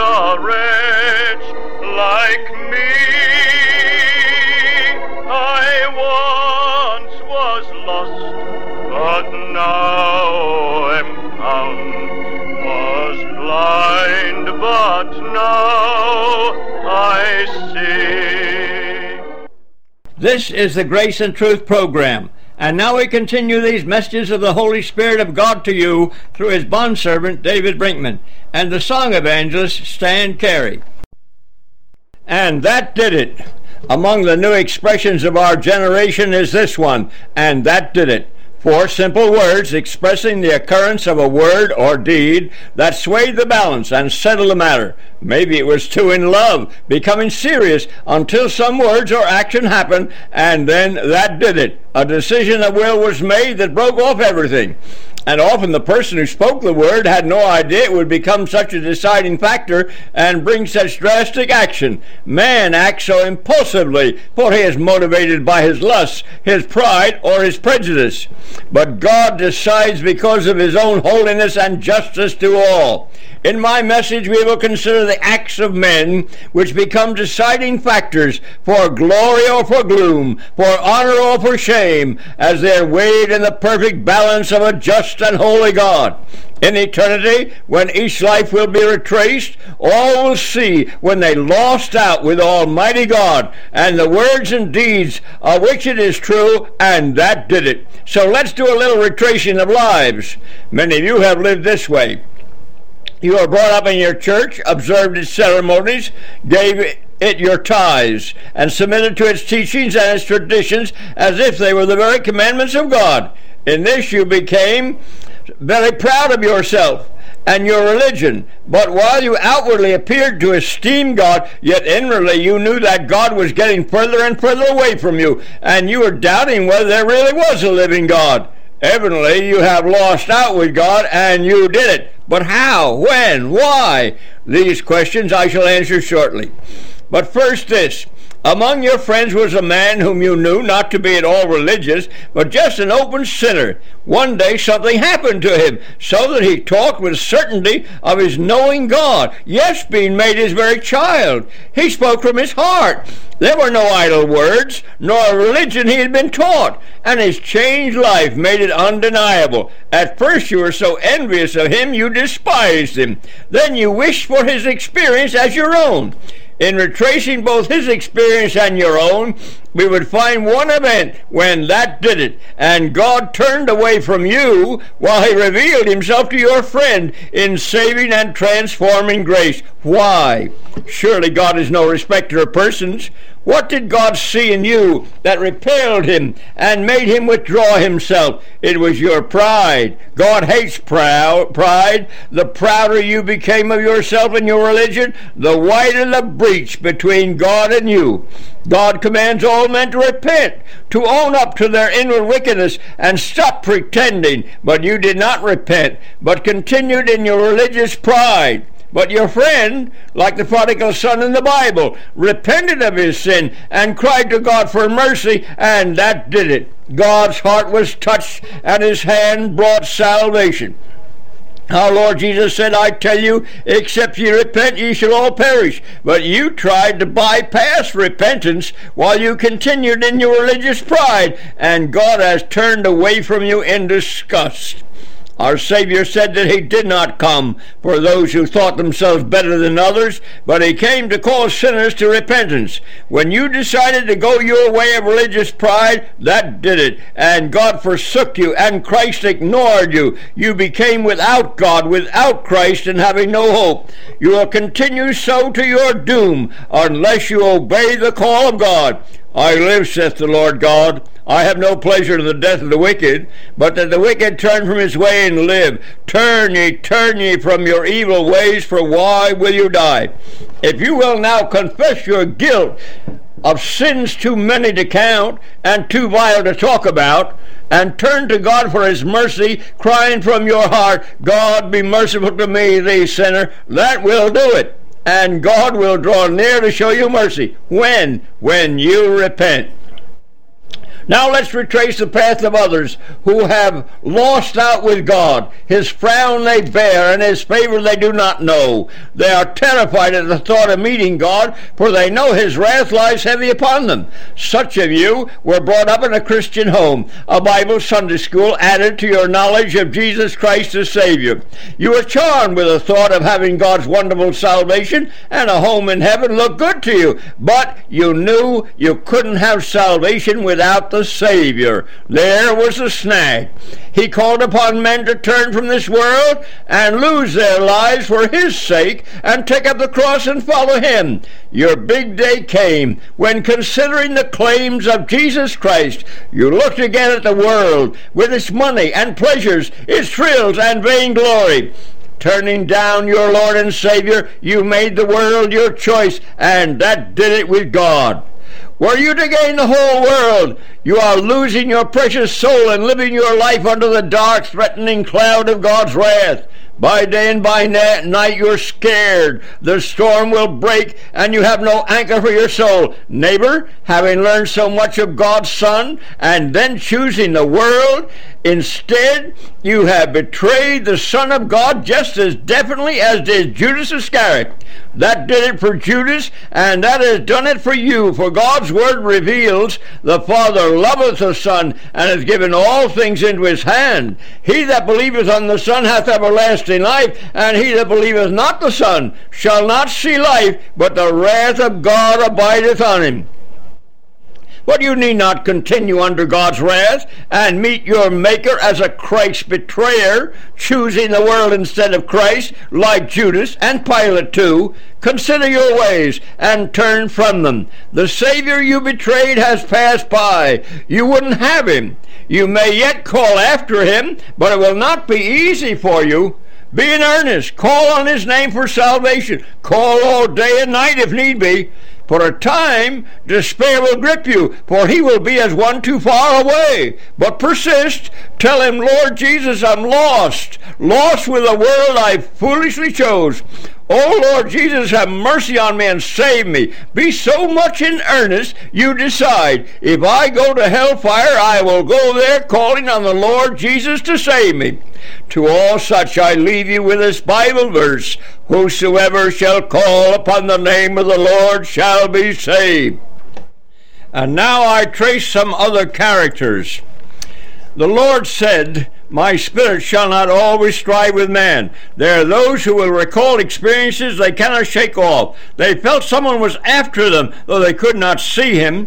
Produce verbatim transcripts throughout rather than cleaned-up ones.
a wretch like me. I once was lost, but now am found. Was blind, but now I see. This is the Grace and Truth program. And now we continue these messages of the Holy Spirit of God to you through his bondservant David Brinkman and the song evangelist Stan Carey. And that did it. Among the new expressions of our generation is this one, and that did it. Four simple words expressing the occurrence of a word or deed that swayed the balance and settled the matter. Maybe it was two in love, becoming serious until some words or action happened, and then that did it. A decision of will was made that broke off everything. And often the person who spoke the word had no idea it would become such a deciding factor and bring such drastic action. Man acts so impulsively, for he is motivated by his lust, his pride, or his prejudice. But God decides because of his own holiness and justice to all. In my message, we will consider the acts of men which become deciding factors for glory or for gloom, for honor or for shame, as they are weighed in the perfect balance of a just and holy God. In eternity, when each life will be retraced, all will see when they lost out with Almighty God and the words and deeds of which it is true, and that did it. So let's do a little retracing of lives. Many of you have lived this way. You were brought up in your church, observed its ceremonies, gave it your tithes, and submitted to its teachings and its traditions as if they were the very commandments of God. In this you became very proud of yourself and your religion. But while you outwardly appeared to esteem God, yet inwardly you knew that God was getting further and further away from you, and you were doubting whether there really was a living God. Evidently, you have lost out with God, and you did it. But how? When? Why? These questions I shall answer shortly. But first this. Among your friends was a man whom you knew not to be at all religious, but just an open sinner. One day something happened to him, so that he talked with certainty of his knowing God, yes, being made his very child. He spoke from his heart. There were no idle words, nor a religion he had been taught, and his changed life made it undeniable. At first you were so envious of him you despised him. Then you wished for his experience as your own. In retracing both his experience and your own, we would find one event when that did it, and God turned away from you while he revealed himself to your friend in saving and transforming grace. Why? Surely God is no respecter of persons. What did God see in you that repelled him and made him withdraw himself? It was your pride. God hates proud, pride. The prouder you became of yourself and your religion, the wider the breach between God and you. God commands all men to repent, to own up to their inward wickedness, and stop pretending. But you did not repent, but continued in your religious pride. But your friend, like the prodigal son in the Bible, repented of his sin and cried to God for mercy, and that did it. God's heart was touched, and his hand brought salvation. Our Lord Jesus said, I tell you, except ye repent, ye shall all perish. But you tried to bypass repentance while you continued in your religious pride, and God has turned away from you in disgust. Our Savior said that he did not come for those who thought themselves better than others, but he came to call sinners to repentance. When you decided to go your way of religious pride, that did it, and God forsook you, and Christ ignored you. You became without God, without Christ, and having no hope. You will continue so to your doom unless you obey the call of God. I live, saith the Lord God. I have no pleasure in the death of the wicked, but that the wicked turn from his way and live. Turn ye, turn ye from your evil ways, for why will you die? If you will now confess your guilt of sins too many to count and too vile to talk about, and turn to God for his mercy, crying from your heart, God, be merciful to me, thee sinner, that will do it. And God will draw near to show you mercy. When? When you repent. Now let's retrace the path of others who have lost out with God. His frown they bear, and his favor they do not know. They are terrified at the thought of meeting God, for they know his wrath lies heavy upon them. Such of you were brought up in a Christian home, a Bible Sunday school added to your knowledge of Jesus Christ as Savior. You were charmed with the thought of having God's wonderful salvation and a home in heaven look good to you, but you knew you couldn't have salvation without the Savior. There was the snag. He called upon men to turn from this world and lose their lives for his sake and take up the cross and follow him. Your big day came when, considering the claims of Jesus Christ, you looked again at the world with its money and pleasures, its thrills and vainglory. Turning down your Lord and Savior, you made the world your choice, and that did it with God. Were you to gain the whole world, you are losing your precious soul and living your life under the dark, threatening cloud of God's wrath. By day and by night you're scared. The storm will break, and you have no anchor for your soul. Neighbor, having learned so much of God's Son, and then choosing the world, instead you have betrayed the Son of God just as definitely as did Judas Iscariot. That did it for Judas, and that has done it for you. For God's word reveals, the Father loveth the Son, and has given all things into his hand. He that believeth on the Son hath everlasting life, and he that believeth not the Son shall not see life, but the wrath of God abideth on him. But you need not continue under God's wrath and meet your Maker as a Christ betrayer, choosing the world instead of Christ, like Judas and Pilate too. Consider your ways and turn from them. The Savior you betrayed has passed by. You wouldn't have him. You may yet call after him, but it will not be easy for you. Be in earnest. Call on his name for salvation. Call all day and night if need be. For a time, despair will grip you, for he will be as one too far away. But persist. Tell him, Lord Jesus, I'm lost, lost with the world I foolishly chose. Oh, Lord Jesus, have mercy on me and save me. Be so much in earnest, you decide, if I go to hellfire, I will go there calling on the Lord Jesus to save me. To all such I leave you with this Bible verse, whosoever shall call upon the name of the Lord shall be saved. And now I trace some other characters. The Lord said, my spirit shall not always strive with man. There are those who will recall experiences they cannot shake off. They felt someone was after them, though they could not see him.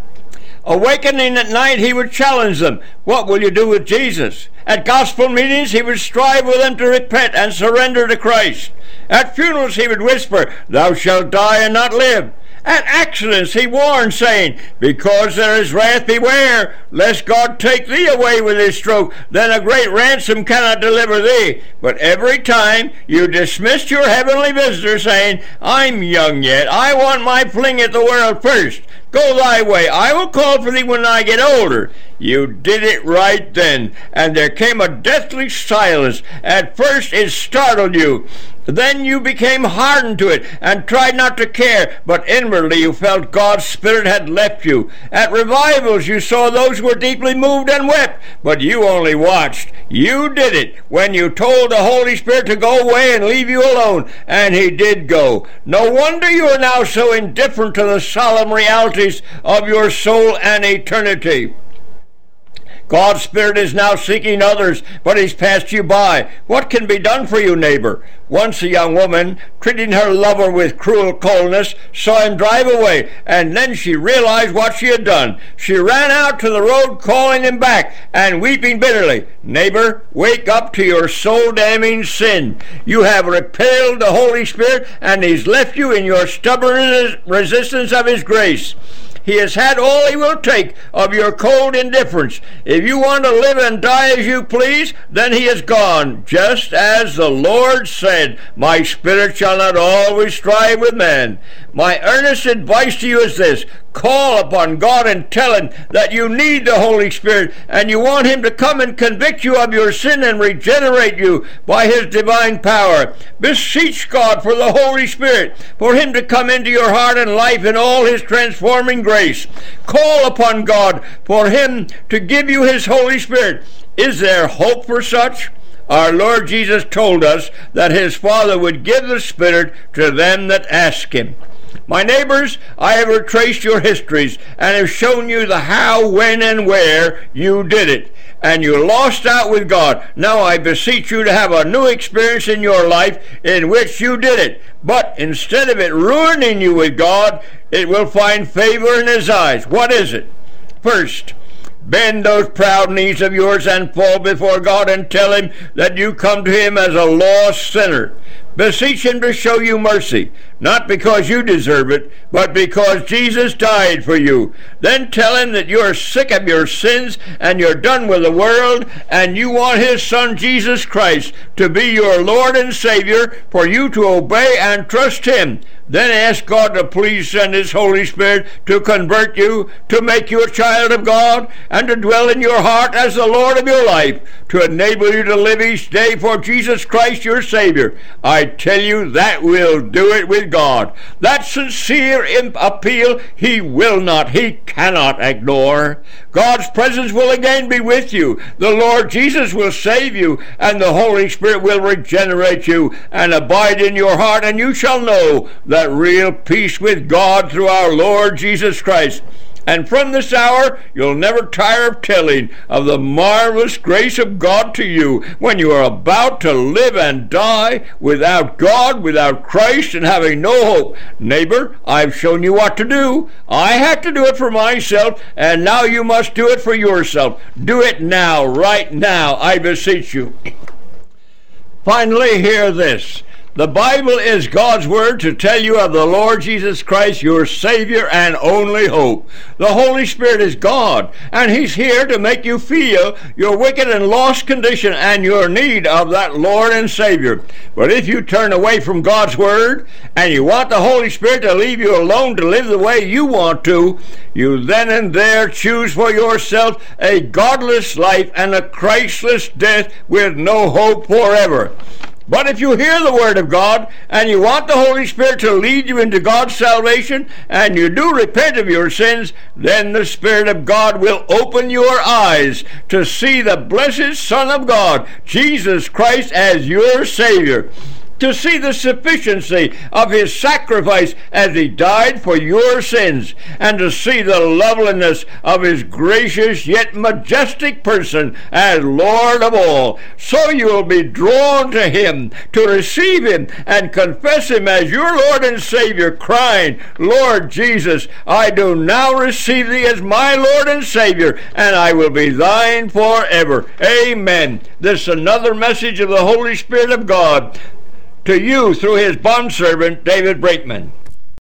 Awakening at night, he would challenge them. What will you do with Jesus? At gospel meetings, he would strive with them to repent and surrender to Christ. At funerals, he would whisper, thou shalt die and not live. At accidents, he warned, saying, because there is wrath, beware, lest God take thee away with his stroke, then a great ransom cannot deliver thee. But every time you dismissed your heavenly visitor, saying, I'm young yet, I want my fling at the world first. Go thy way, I will call for thee when I get older. You did it right then, and there came a deathly silence. At first it startled you. Then you became hardened to it and tried not to care, but inwardly you felt God's Spirit had left you. At revivals you saw those who were deeply moved and wept, but you only watched. You did it when you told the Holy Spirit to go away and leave you alone, and he did go. No wonder you are now so indifferent to the solemn realities of your soul and eternity. God's Spirit is now seeking others, but he's passed you by. What can be done for you, neighbor? Once a young woman, treating her lover with cruel coldness, saw him drive away, and then she realized what she had done. She ran out to the road, calling him back, and weeping bitterly. Neighbor, wake up to your soul-damning sin. You have repelled the Holy Spirit, and he's left you in your stubborn resistance of his grace. He has had all he will take of your cold indifference. If you want to live and die as you please, then he is gone, just as the Lord said, my spirit shall not always strive with man. My earnest advice to you is this: call upon God and tell him that you need the Holy Spirit and you want him to come and convict you of your sin and regenerate you by his divine power. Beseech God for the Holy Spirit, for him to come into your heart and life in all his transforming grace. grace. Call upon God for him to give you his Holy Spirit. Is there hope for such? Our Lord Jesus told us that his Father would give the Spirit to them that ask him. My neighbors, I have retraced your histories and have shown you the how, when, and where you did it. And you lost out with God. Now I beseech you to have a new experience in your life in which you did it. But instead of it ruining you with God, it will find favor in his eyes. What is it? First, bend those proud knees of yours and fall before God and tell him that you come to him as a lost sinner. Beseech him to show you mercy, not because you deserve it, but because Jesus died for you. Then tell him that you are sick of your sins and you're done with the world and you want his Son Jesus Christ to be your Lord and Savior, for you to obey and trust him. Then ask God to please send his Holy Spirit to convert you, to make you a child of God, and to dwell in your heart as the Lord of your life, to enable you to live each day for Jesus Christ your Savior. I tell you, that will do it with God. That sincere appeal he will not, he cannot ignore. God's presence will again be with you. The Lord Jesus will save you, and the Holy Spirit will regenerate you and abide in your heart, and you shall know that real peace with God through our Lord Jesus Christ. And from this hour, you'll never tire of telling of the marvelous grace of God to you when you are about to live and die without God, without Christ, and having no hope. Neighbor, I've shown you what to do. I had to do it for myself, and now you must do it for yourself. Do it now, right now, I beseech you. Finally, hear this. The Bible is God's word to tell you of the Lord Jesus Christ, your Savior and only hope. The Holy Spirit is God, and he's here to make you feel your wicked and lost condition and your need of that Lord and Savior. But if you turn away from God's word and you want the Holy Spirit to leave you alone to live the way you want to, you then and there choose for yourself a godless life and a Christless death with no hope forever. But if you hear the word of God and you want the Holy Spirit to lead you into God's salvation and you do repent of your sins, then the Spirit of God will open your eyes to see the blessed Son of God, Jesus Christ, as your Savior, to see the sufficiency of his sacrifice as he died for your sins, and to see the loveliness of his gracious yet majestic person as Lord of all. So you will be drawn to him, to receive him and confess him as your Lord and Savior, crying, Lord Jesus, I do now receive thee as my Lord and Savior, and I will be thine forever. Amen. This is another message of the Holy Spirit of God to you through his bondservant, David Brinkman.